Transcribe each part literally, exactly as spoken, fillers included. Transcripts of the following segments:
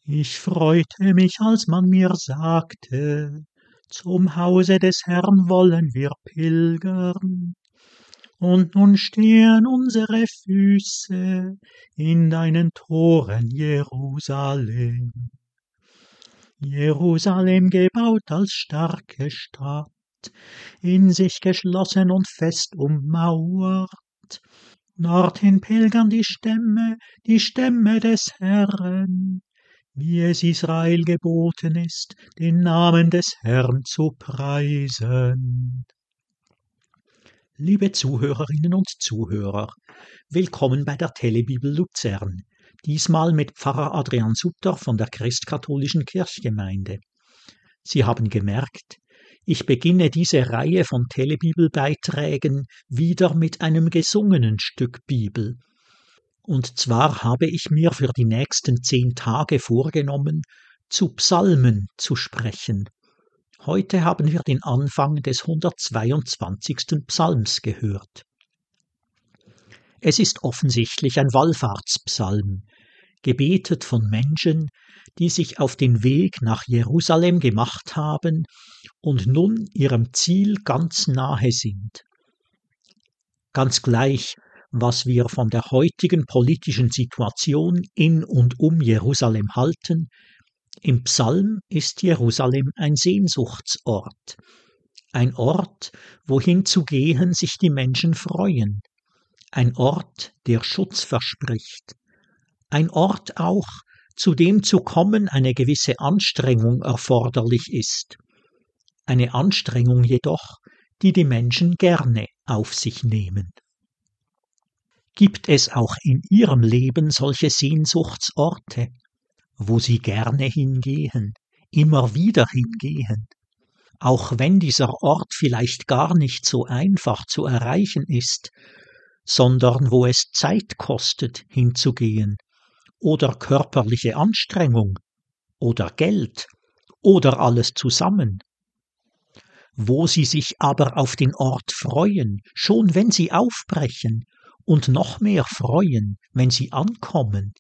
Ich freute mich, als man mir sagte, zum Hause des Herrn wollen wir pilgern. Und nun stehen unsere Füße in deinen Toren, Jerusalem. Jerusalem gebaut als starke Stadt, in sich geschlossen und fest ummauert. Dorthin pilgern die Stämme, die Stämme des Herrn, wie es Israel geboten ist, den Namen des Herrn zu preisen. Liebe Zuhörerinnen und Zuhörer, willkommen bei der Telebibel Luzern, diesmal mit Pfarrer Adrian Sutter von der Christkatholischen Kirchgemeinde. Sie haben gemerkt, ich beginne diese Reihe von Telebibelbeiträgen wieder mit einem gesungenen Stück Bibel. Und zwar habe ich mir für die nächsten zehn Tage vorgenommen, zu Psalmen zu sprechen. Heute haben wir den Anfang des hundertzweiundzwanzigsten Psalms gehört. Es ist offensichtlich ein Wallfahrtspsalm, gebetet von Menschen, die sich auf den Weg nach Jerusalem gemacht haben und nun ihrem Ziel ganz nahe sind. Ganz gleich, was wir von der heutigen politischen Situation in und um Jerusalem halten, im Psalm ist Jerusalem ein Sehnsuchtsort, ein Ort, wohin zu gehen sich die Menschen freuen, ein Ort, der Schutz verspricht, ein Ort auch, zu dem zu kommen eine gewisse Anstrengung erforderlich ist, eine Anstrengung jedoch, die die Menschen gerne auf sich nehmen. Gibt es auch in ihrem Leben solche Sehnsuchtsorte, wo sie gerne hingehen, immer wieder hingehen, auch wenn dieser Ort vielleicht gar nicht so einfach zu erreichen ist, sondern wo es Zeit kostet, hinzugehen, oder körperliche Anstrengung, oder Geld, oder alles zusammen, wo sie sich aber auf den Ort freuen, schon wenn sie aufbrechen, und noch mehr freuen, wenn sie ankommen.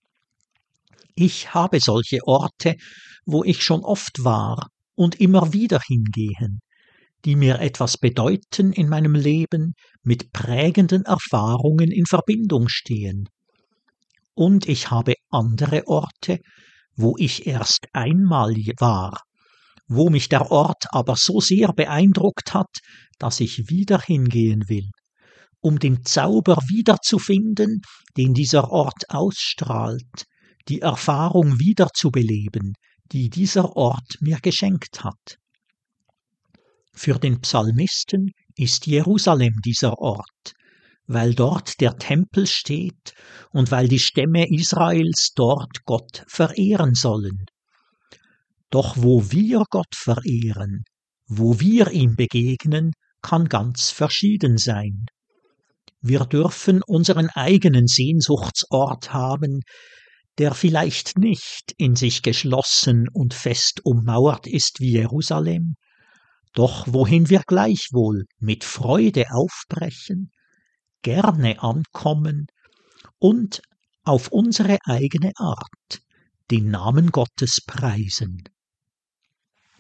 Ich habe solche Orte, wo ich schon oft war und immer wieder hingehen, die mir etwas bedeuten in meinem Leben, mit prägenden Erfahrungen in Verbindung stehen. Und ich habe andere Orte, wo ich erst einmal war, wo mich der Ort aber so sehr beeindruckt hat, dass ich wieder hingehen will, um den Zauber wiederzufinden, den dieser Ort ausstrahlt, die Erfahrung wiederzubeleben, die dieser Ort mir geschenkt hat. Für den Psalmisten ist Jerusalem dieser Ort, weil dort der Tempel steht und weil die Stämme Israels dort Gott verehren sollen. Doch wo wir Gott verehren, wo wir ihm begegnen, kann ganz verschieden sein. Wir dürfen unseren eigenen Sehnsuchtsort haben, der vielleicht nicht in sich geschlossen und fest ummauert ist wie Jerusalem, doch wohin wir gleichwohl mit Freude aufbrechen, gerne ankommen und auf unsere eigene Art den Namen Gottes preisen.